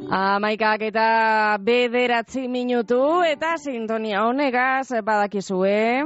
Amaikak eta 9 minutu eta sintonia honegaz badakizue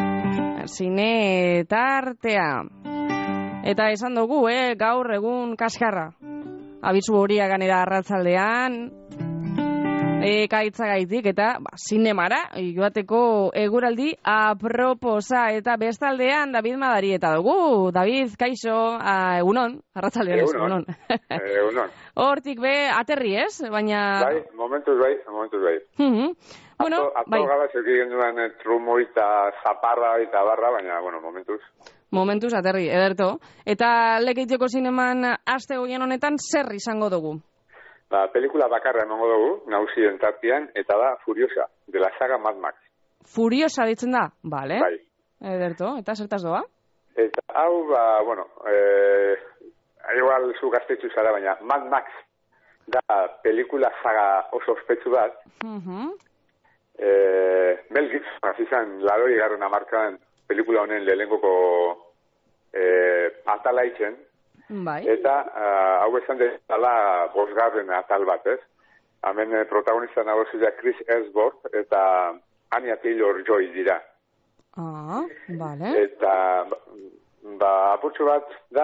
zine tartea. Eta esan dugu, gaur egun kaskarra. Abizu horia ganera arratzaldean, ekaitzagaitik eta zinemara joateko eguraldi aproposa. Eta bestaldean David Madarieta dugu. David, kaixo, egunon, arratzaldean ez, egunon. Egunon. Hortik be, aterri ez, baina... Bai, momentuz bai. Bueno, bai. Ato gabaz egin duen trumoi eta zaparra eta barra, baina, momentuz. Momentuz aterri, ederto. Eta Lekeitioko zineman aste goien honetan zer izango dugu? Pelikula bakarra emango dugu, nausien tartian, eta da Furiosa, de la saga Mad Max. Furiosa ditzen da? Vale. Bai. Ederto, eta zertaz doa? Eta hau, igual zu gaztetxu zara, baina Mad Max da pelikula saga oso ospetsu bat. Mel Gibson, azizan, 80. hamarkadan pelikula honen lehenengoko atala itzen. Bai. Eta hau esan dela 5. atal bat, ez? Hemen protagonista nagozila Chris Hemsworth eta Anya Taylor-Joy dira. Vale. Eta apurtxo bat da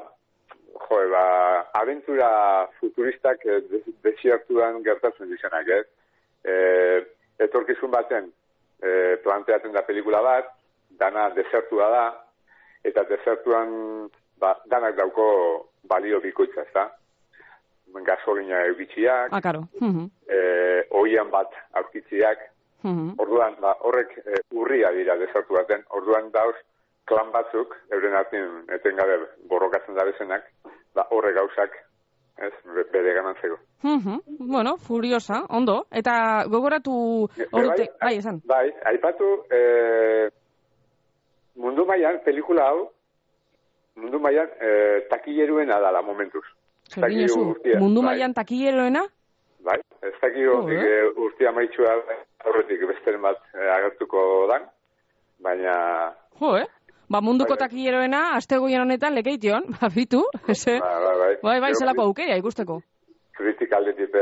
aventura futuristak desiartuan gertatzen dizenak, ez? Etorkizun baten planteatzen da pelikula bat, dana desertua da, eta desertuan danak dauko balio bikoitza, ezta? Gasolina eubitziak, karo. oian bat aurkitziak, orduan, horrek urria dira desertu baten, orduan dauz klan batzuk, euren artean etengabe borrokatzen dabezenak, horrek gauzak, ez, bere ganantzeko. Bueno, Furiosa, ondo. Eta gogoratu bai, esan. Bai, aipatu mundu mailan pelikula hau mundu mailan takilleruena dala momentuz. Mundu mailan takilleruena? Bai, ez dakio urtia maitxua horretik besteren bat agertuko dan, baina... munduko takilleroena, astegoien honetan Lekeition, bitu, eze? Bai, zelako aukera ikusteko. Kritikaldetik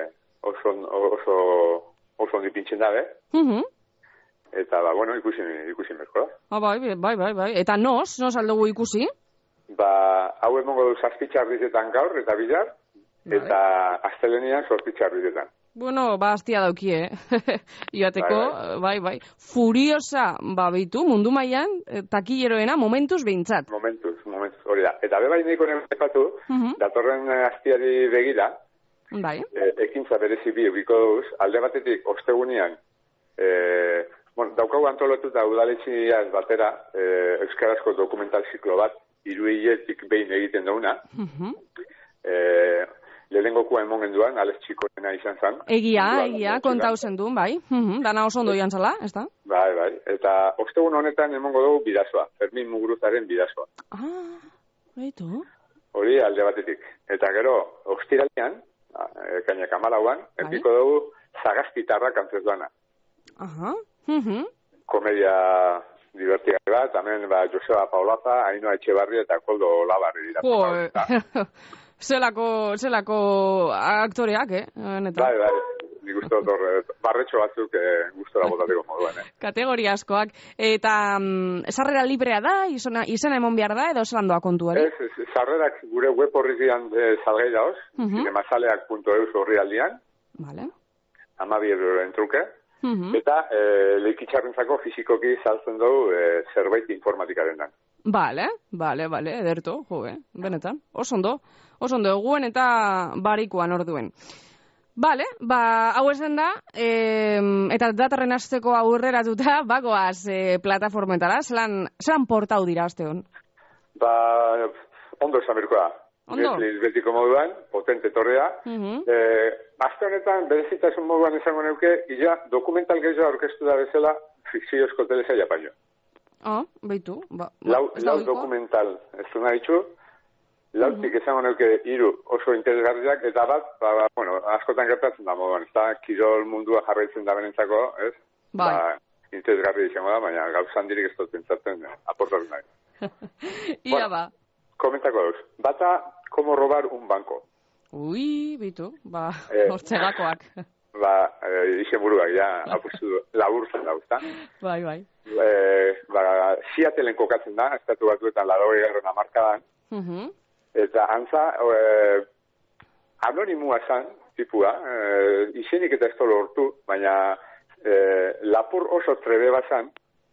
oso ondi pintzen dabe. Eta, ikusi merko da. Bai. Eta nos aldugu ikusi? Hau emongo du 7 txarrizetan gaur, eta bilar, eta astelenian 8 txarrizetan. Bueno, hastia daukie, joateko, bai. Furiosa, bitu, mundu mailan, takilleroena, momentuz behintzat. Momentuz, hori da. Eta bebai nahiko nepatu, datorren hastiari begira, ekintza berezi bi ubiko duz, alde batetik, ostegunean, daukagu antolotuta udaletxiaz batera, euskarazko dokumental ziklo bat, 3 hiletik behin egiten dauna, lehenengokua emon genduan, Alex Txikorena izan zen. Egia, kontau zen duen, bai. Dana oso ondo joan zala, ez da? Bai. Eta ostegun honetan emongo dugu bidazoa, Fermin Muguruzaren bidazoa. Baitu. Hori alde batetik. Eta gero, ostiralean, kainak 14an, epiko dugu Zagazpitarrak antzez duana. Komedia divertigarri bat, hemen Joseba Paulaza, Ainhoa Etxebarri eta Koldo Labarri dira. Zelako aktoreak, Bai, nik uste dut barretxo batzuk gustora botateko moduan, Kategoria askoak. Eta sarrera librea da, izena emon behar da, edo zelan doa kontuari? Ez, sarrerak gure web horrizian salgai dauz, zinemazaleak.eus horri aldian, 12 euroen truke, eta leikitxarrentzako fizikoki saltzen dugu zerbait informatikaren dan. Bale, ederto, benetan, oso ondo, eguen eta barikoan orduen. Bale, hau esan da, eta datorren asteko aurreratuta, bagoaz plataformetara, zelan portau dira aste hon? Ondo esan berko da. Netflix betiko moduan, potente torrea. Aste honetan, berezitasun moduan esango neuke, dokumental gehiago aurkeztu da bezala, fikziozko telesaia paio. Beitu. Lau dokumental ez du nahi txu, lautik esango neuke 3 oso interesgarriak, eta bat, askotan gertatzen da moduan, ez da, kirol mundua jarraitzen da benentzako, ez? Interesgarri izango da, baina gauzan dirik ez dut pentsatzen, aportatu nahi. Ia ba. Komentako dauz. Bata, como robar un banco. Ui, bitu, hortzegakoak. Izenburuak, ja, apustu laburtzen da, usta? Bai. Seattleen kokatzen da, estatu batuetan 80. hamarkadan, eta antza, anonimua zan, tipua, izenik eta ez tolo hortu, baina lapur oso trebe bazan,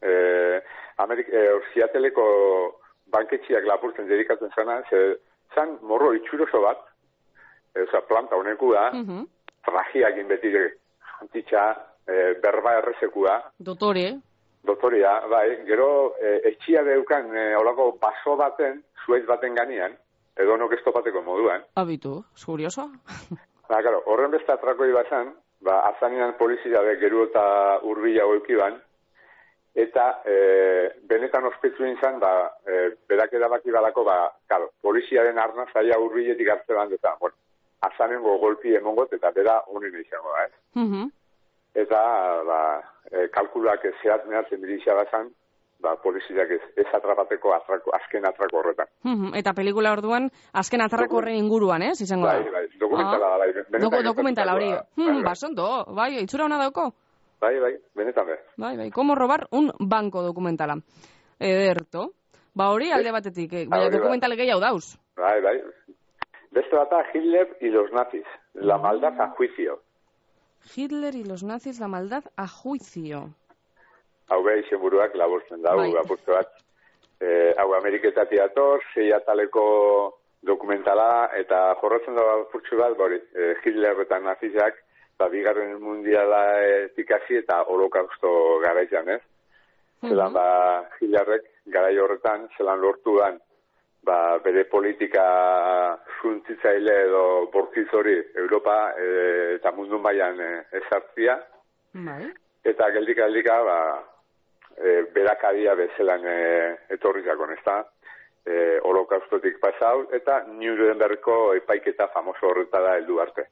Seattleko banketxiak lapurtzen dedikatzen zana, zan morro itxuroso bat, planta honeku da, trajiakin beti jantitxa, berba errezekua. Dotorea, bai, gero etxia deukan olako baso baten, zuaiz baten ganean, edo nok estopateko moduan. Abitu, curioso. Claro, horren beste atrakoi bazan, azanian polizia de geru eta urbila oikiban, eta benetan ospetsu izan, berak erabaki balako, claro, poliziaren arna zaila urbiletik hartzean, eta, bueno, azanengo golpi emongot, eta bera honen izango da, ez? Eta, kalkulak zehaz mehatzen milizia bazan, poliziak ez atrapateko azken atrako horretan. Eta pelikula orduan, azken atrako horren inguruan, ez? Izango da? Bai, dokumentala da, bai. Dokumentala hori. Basondo, bai, itxura hona dauko? Bai, benetan be. Bai, como robar un banco dokumentala. Ederto. Hori alde batetik, baina dokumentale gehiago dauz. Bai. Beste bata, Hitler y los nazis, la maldad a juicio. Hitler y los nazis, la maldad a juicio. Hau izen buruak laburtzen da, apurtu bat. Hau Ameriketatik dator, 6 ataleko dokumentala, eta jorratzen da apurtzu bat, Hitler eta nazizak, bigarren mundiala etikasi eta holokausto garaian, ez? Zelan, Hitlerrek garai horretan, zelan lortuan, bere politika suntzitzaile edo bortitz hori Europa eta mundu mailan ezartzia. Eta geldika, berakadia bezelan etorrizakon, ez da? Holokaustotik pasau, eta Nurembergko epaiketa famoso horretara heldu arte.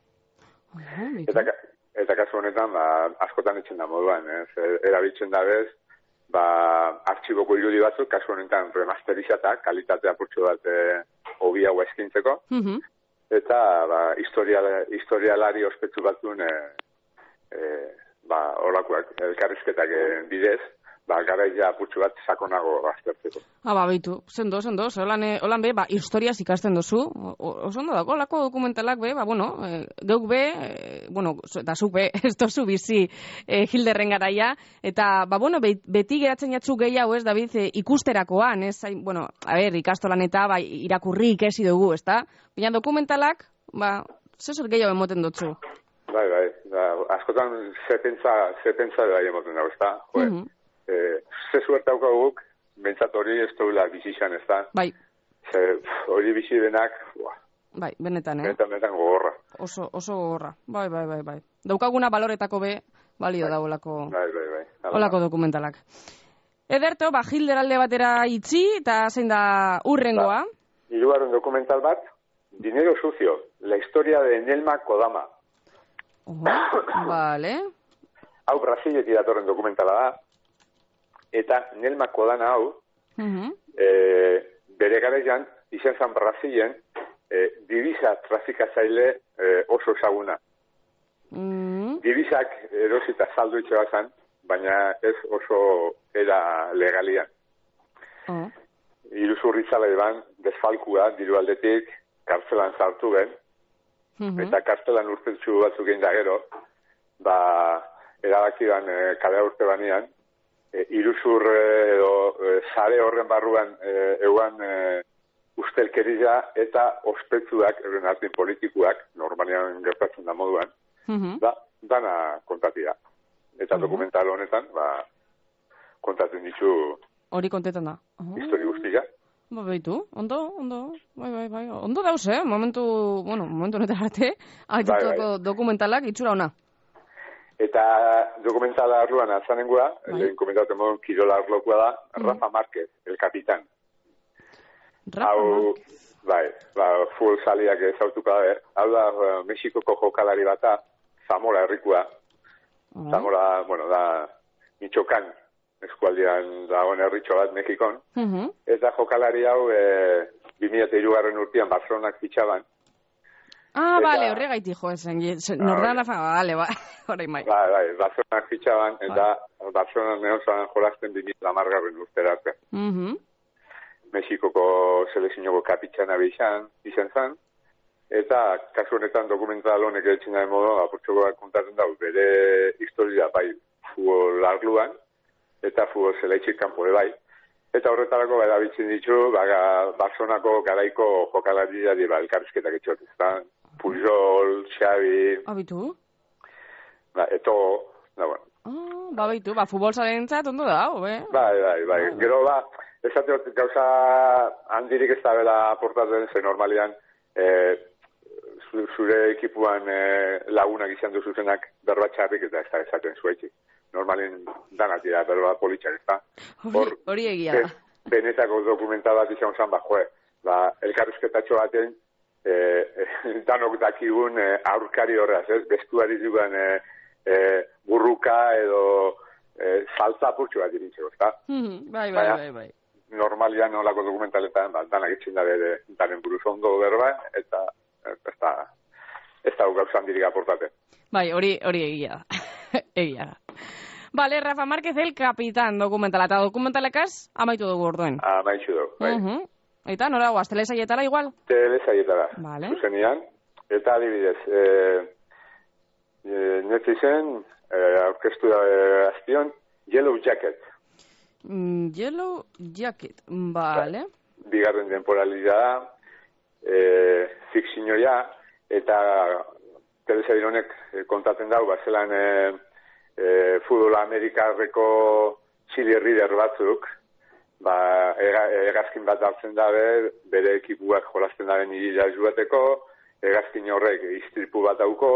Eta kasu honetan, askotan etxen da moduan, erabiltzen da bez, artxiboko irudi batzuk, kasu honetan remasterizata, kalitatea apurtxo bat hobi hau eskintzeko, eta historialari ospetsu batzuen holakoak elkarrizketak bidez, garaia apurtxo bat sakonago aztertzeko. Bitu, sendo, holan be, historiaz ikasten dozu, osondo dago, lako dokumentalak be, geuk be, eta zuk be, ez dozu bizi Hilderren garaia, eta, beti geratzen jatzu gehiago, ez, David, ikusterakoan, ez, ikastolan eta, irakurri ikesi dugu, ez da? Baina dokumentalak, zesor gehiago emoten dutzu. Bai, askotan zepentza da emoten dago, ez da? Ze suerte haukaguk, bentsat hori ez duela bizizan, ez da? Bai. Hori bizi denak, bai, benetan, Benetan gogorra. Oso gogorra, bai. Daukaguna baloretako be, balio da olako dokumentalak. Ederto, Hilder alde batera itzi, eta zein da urrengoa? Hirugarren dokumental bat, Dinero sucio, la historia de Nelma Kodama. Vale. Hau Brasiletik datorren dokumentala da, eta Nelma Kodama hau, bere garaian, izan zan Brasilen, divisa trafikatzaile oso ezaguna. Divisak erosita saldu itxe bazan, baina ez oso era legalian. Iruzurritzale ban, desfalkua, diru aldetik, kartzelan sartu ben, eta kartzelan urtetxu batzuk egin da gero, erabakidan kale urte banean, iruzur edo sare horren barruan euan ustelkeria eta ospetsuak, errenatzen politikuak, normalean gertatzen da moduan, dana kontatia. Eta dokumental honetan, kontatzen ditu... Hori kontetan da. Histori guztia. Baitu, ondo, bai. Ondo dauz, momentu honetan arte, dokumentalak itxura ona. Eta dokumentala arloan azanengoa, lehen komentatzen modun kirola arlokoa da, Rafa Márquez, el capitán. Hau, full saliak ezautuko da, hau da Mexikoko jokalari bata, Zamora herrikoa. Zamora, da Michoacán, eskualdean dagoen herritxo bat Mexikon. Eta jokalari hau 2003 urtean Barcelonak fitxaban. Ah, bale, horregaitik jo esen. Nordana bale, orain bai. Bai, Barcelonak fitxaban, eta Barcelona neosan jolasten 2010 urtera arte. Mexikoko selekzioko kapitxana izan zen, eta kasu honetan dokumental honek etxin daen modu, apurtxokoak kontatzen dago, bere historia bai futbol arluan, eta futbol zelaitxik kanpore bai. Eta horretarako bai dabitzen ditu, Barcelonako garaiko jokalariak dira elkarrizketak etxot, ezta? Pujol, Xavi... Abitu? Eto, da bueno. Baitu, futbol zarentzat ondo da, be? Bai. Gero, esate hori gauza handirik ez da bela aportatzen, ze normalian zure ekipuan lagunak izan duzuzenak berba txarrik eta ez da esaten zuetxik. Normalien danatira berba politxak, ez da? Hori egia da. Benetako dokumental bat izan zen, elkarrizketatxo baten danok dakigun aurkari horraz, ez? Bestuari dugan burruka edo saltza apurtxo bat irintxeko, ez da? Bai. Normalian nolako dokumentaletan, danak itxin da bere danen buruz ondo berba, eta ez da gauza handirik aportate. Bai, hori egia da. Egia da. Vale, Rafa Márquez, el capitán dokumentala. Eta dokumentalekaz, amaitu dugu orduen. Amaitu dugu, bai. Eta, nora guaz, telesaietara igual? Telesaietara, vale. Zuzenian. Eta adibidez, Netflixen, aurkeztu da azpion, Yellow Jacket. Yellow Jacket, vale. Bigarren temporalidad da, fikzioa, eta telesail honek kontatzen dau, zelan futbol amerikarreko Chile Rider batzuk, egazkin bat hartzen dabe, bere ekipuak jolasten daben irila joateko, egazkin horrek istripu bat dauko,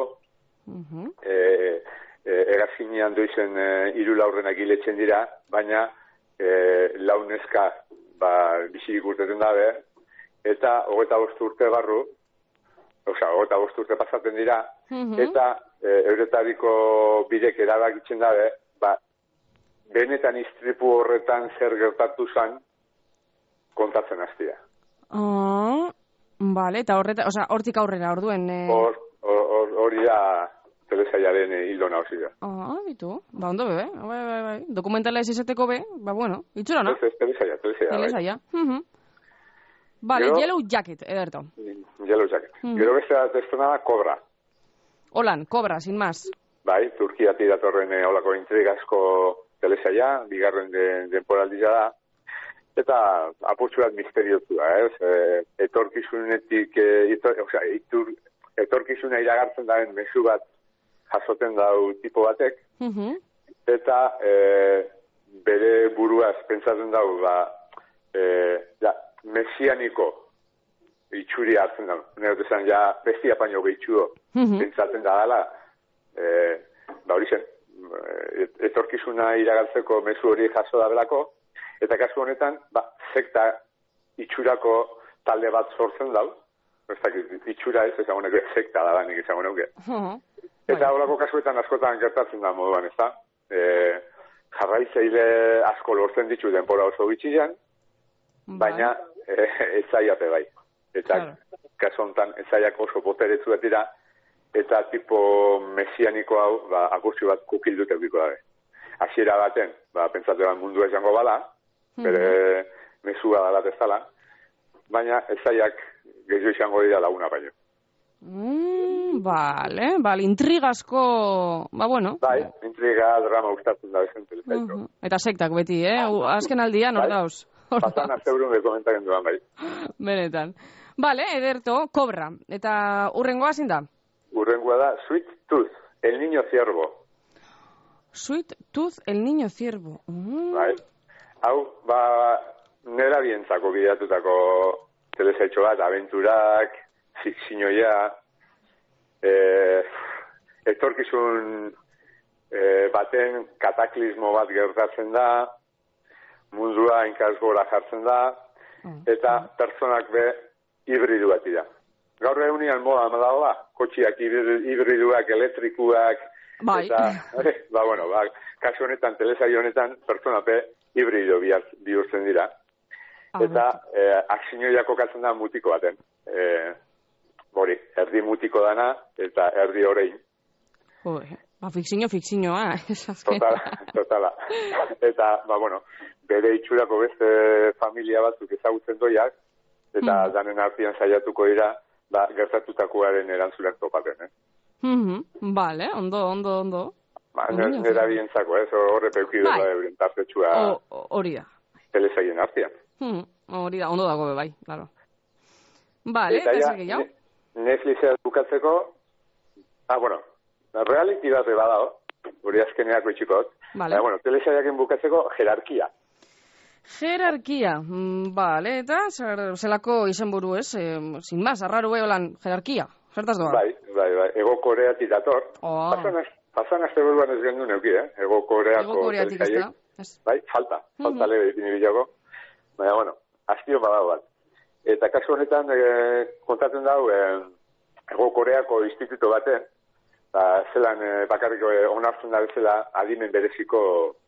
egazkinean doizen hiru laurrenak hiletzen dira, baina launezka bizirik urteten dabe, eta 25 urte barru, 25 urte pasaten dira, eta euretariko bidek erabakitzen dabe, benetan istripu horretan zer gertatu zan kontatzen hastia. Vale, eta hortik aurrera orduen... Hori da telesailaren hildo nahusi da. Bitu, ondo bebe, bai. Dokumentala ez izateko be, bueno, itxura, no? Ez, telesaia. Vale, Yellow Jacket, ederto. Yellow Jacket. Gero beste testona da Cobra. Holan, Cobra, sin más. Bai, Turkiatik datorren olako intrigasko telesaia, bigarren denporaldia da, eta apurtxu bat misteriotua, etorkizuna iragartzen daren mezu bat jasoten dau tipo batek, eta bere buruaz pentsatzen dau, mesianiko itxuri hartzen dau, neotezan ja bestia paino behitxuo pentsatzen da dala, hori zen, etorkizuna iragartzeko mezu hori jaso da belako, eta kasu honetan, sekta itxurako talde bat sortzen dau, itxura ez, ezagun egu, sekta da nik ezagun egu. Eta horako kasuetan askotan gertatzen da moduan, ez da? Jarraitzaile asko lortzen ditu denbora oso bitxian, baina ezaiape bai. Eta kasu honetan ezaiak oso boteretzu dira, eta tipo mesianiko hau, akurtxu bat kukildut eukiko dabe. Hasiera baten, pentsatu da mundu esango bala, bere mesua da bat ez dala, baina ezaiak gehiago izango dira laguna baino. Vale, intrigasko, bueno. Bai, intriga, drama gustatzen da bezen telesaiko. Eta sektak beti, azken aldian, hor dauz. Pasan azteurun de komentaren duan, bai. Benetan. Vale, ederto, Cobra. Eta urrengoa zin da? Urrengoa da Sweet Tooth, el niño ciervo. Sweet Tooth, el niño ciervo. Bai. Hau, nera bientzako bideatutako telesaitxo bat, aventurak, fikzioa, etorkizun baten kataklismo bat gertatzen da, mundua inkasgora jartzen da, eta pertsonak be hibridu bat dira. Gaur egunean moda dago kotxiak hibriduak, elektrikuak, eta, kasu honetan, telesaio honetan, pertsona be hibridu bihurtzen dira. Eta aksinioia kokatzen da mutiko baten. hori, erdi mutiko dana, eta erdi orein. Fikzioa. Totala. Eta, bueno, bere itxurako beste familia batzuk ezagutzen doiak, eta danen artean saiatuko dira, gertatutakoaren erantzunak topaten, Vale, ondo. Nera bientzako, horre peukidu da euren tartetxua hori da. Telesaien artean. Hori da, ondo dago bai, claro. Vale, eta zer gehiago? Netflixea bukatzeko, reality bat badao, hori azkeneako itxikot. Vale. Telesaiaken bukatzeko jerarkia. Vale, eta zelako izenburu ez? Sin más, arraro holan jerarkia. Zertaz doa? Bai. Ego Koreatik dator. Pasan azte buruan ez gendu neuki, Ego Koreako telesaiek. Bai, falta lebe dipini bilago. Baina, aztio badago bat. Eta kasu honetan kontatzen dau Ego Koreako instituto baten, zelan bakarriko onartzen da bezala adimen bereziko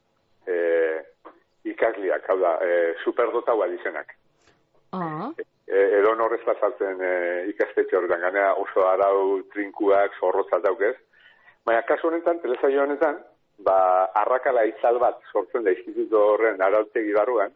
ikasliak, hau da, superdotaua dizenak. Edo norrez pasatzen ikastetxe horretan, ganea oso arau trinkuak, zorrotzat daukez. Baina kasu honetan, telesaio honetan, arrakala itzal bat sortzen da instituto horren arautegi barruan,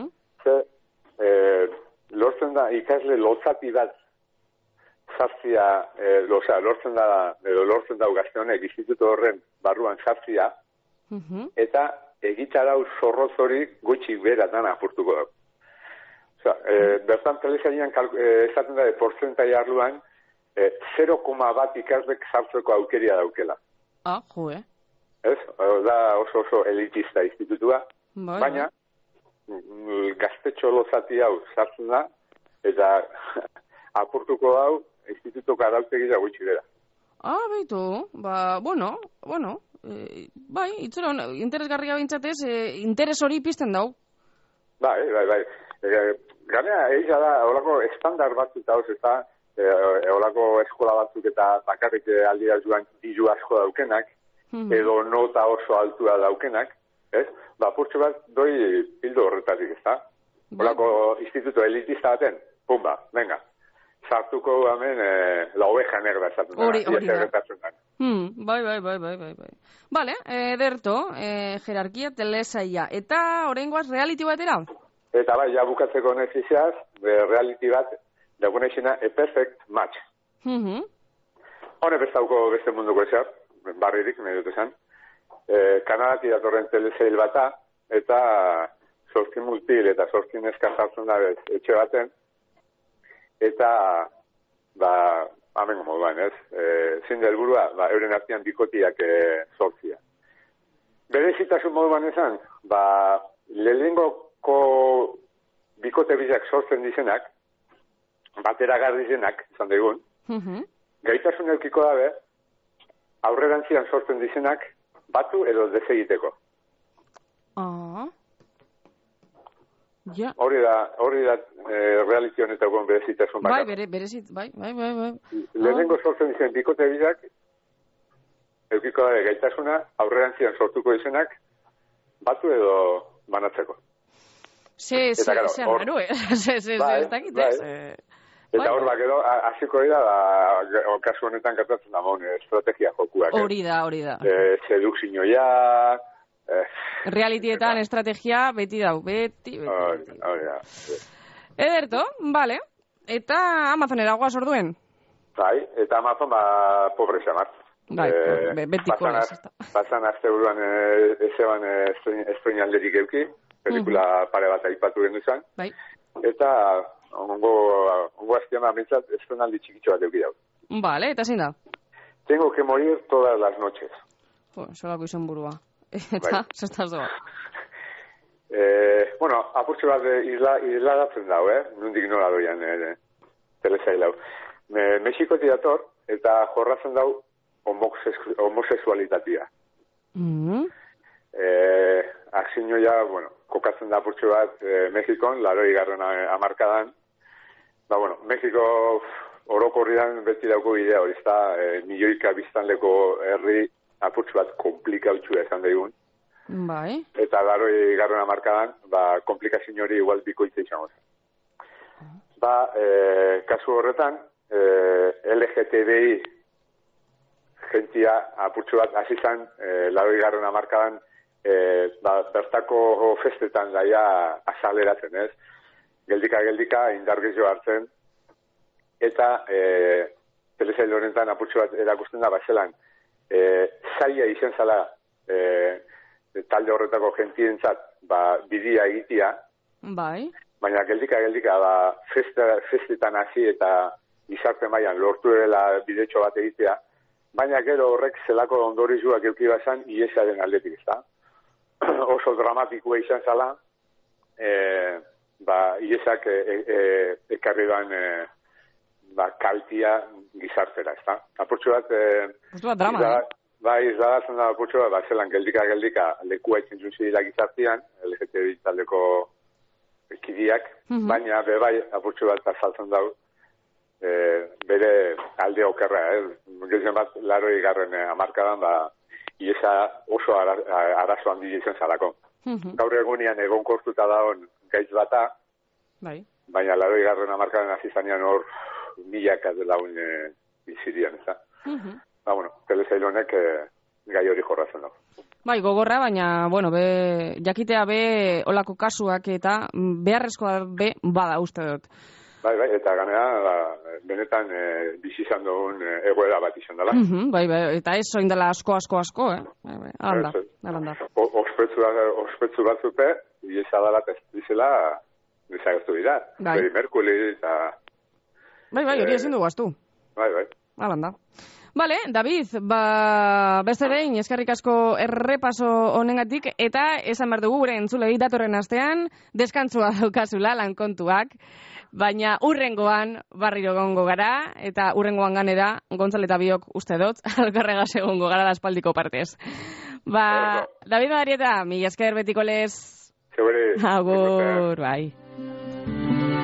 lortzen da ikasle lotzati bat sartzia, lortzen da gazte honek instituto horren barruan sartzia, eta egitarau zorroz hori gutxi beratan apurtuko dago. Bertan telesaian esaten da porzentai arluan 0,1 ikaslek sartzeko aukeria daukela. Ez? Da oso elitista institutua, baina gaztetxo lozati hau sartzen da, eta apurtuko hau institutuko arautegi da gutxi bera. Beitu, bueno, bai, itzera, interesgarria bintzatez, interes hori pizten dau. Bai. Ganea, eiza da, holako estandar batzuk eta hoz, eta holako eskola batzuk eta bakarrik aldira joan diru asko daukenak, edo nota oso altua daukenak, ez? Purtsu bat doi hildo horretatik, ez da? Holako instituto elitista baten, pumba, venga. Sartuko hemen la oveja negra esaten da. Hori da. Bai. Vale, ederto, jerarkia telesaia. Eta oraingoaz reality batera? Eta bai, ja bukatzeko Netflixaz, reality bat, dagoen eixena, A Perfect Match. Hone bestauko beste munduko ezer, barririk, nahi dut esan. Kanadatik datorren telesail bata, eta 8 multil eta 8 neska sartzen da etxe baten, eta, amengo moduan, ez? Zein da helburua, euren artean bikotiak sortzia. Berezitasun moduan esan, lehenengoko bikote bizak sortzen dizenak, bateragarri dizenak, izan daigun, gaitasun eukiko dabe, aurrerantzian sortzen dizenak, batu edo desegiteko. Hori da reality honetako berezitasun bakar. Bai. Lehenengo sortzen dizen bikote bizak, eukiko dabe gaitasuna, aurrerantzian sortuko dizenak, batu edo banatzeko. Ez dakit, ez? Eta hor gero, hasiko dira, kasu honetan gertatzen da estrategia jokuak. Hori da. Sedukzinoia... Realitietan estrategia beti dau, beti. Hori da. Ederto, vale. Eta Amazonera guaz orduen? Bai, eta Amazon pobre xamar. Bai, betiko ez. Pasan azte buruan ezeban estrenalderik euki, pelikula pare bat aipatu gendu izan. Bai. Eta ongo aztian bintzat estrenaldi txikitxo bat euki dau. Vale, eta zein da? Tengo que morir todas las noches. Solako izan burua. Eta, zertaz doa? Apurtxe bat isladatzen dau, nundik nola doian telesailau. Mexikotik dator, eta jorratzen dau homosexualitatea. Akzinoia, kokatzen da apurtxe bat Mexikon, 80. hamarkadan. Mexiko orokorrian beti dauko bidea hori, ezta milioika biztanleko herri apurtxu bat komplikautxua esan daigun. Bai. Eta 80. hamarkadan, komplikazio hori igual bikoitza izango zen. Kasu horretan, LGTBI jentia apurtxo bat hasi zan, 80. hamarkadan bertako festetan daia azaleratzen, ez? Geldika indar gehiago hartzen, eta telesail honetan apurtxo bat erakusten da, zelan, zaila izen zala talde horretako gentientzat bidia egitea, bai. Baina geldika festetan hasi eta gizarte mailan lortu dela bidetxo bat egitea, baina gero horrek zelako ondorioak eduki bazan iesaren aldetik, ezta? Oso dramatikoa izan zala, iesak ekarri doan kaltia gizartera, ezta? Apurtxo bat, drama, izladatzen da apurtxo bat, zelan geldika lekua itzen zuzi dira gizartean, LGTBI taldeko kidiak, baina bebai apurtxo bat azaltzen dau bere alde okerra, gehien bat 80. hamarkadan iesa oso arazo handi izan zarako. Gaur egunean egonkortuta dagoen gaitz bata, baina 80. hamarkadan hasi zanean hor milaka lagun bizirian, ez da? Telesail honek gai hori jorratzen dago. Bai, gogorra, baina, jakitea olako kasuak eta beharrezkoa bada uste dut. Bai, eta ganea, benetan bizi izan dugun egoera bat izan dela. Bai, eta ez oin dela asko, alanda. Ospetsu batzupe, iesa dela testizela desagertu dira. Bai, Merkuli eta... Bai, hori ezin dugu aztu. Bai. Alanda. Bale, David, beste behin, eskerrik asko errepaso honengatik, eta esan behar dugu gure entzulei datorren astean, deskantzua daukazula lankontuak, baina urrengoan barriro gongo gara, eta urrengoan ganera, Gontzal eta biok uste dut, alkarregaz egongo gara da espaldiko partez. David Madarieta, mila esker betiko lez. Segure. Agur, bai.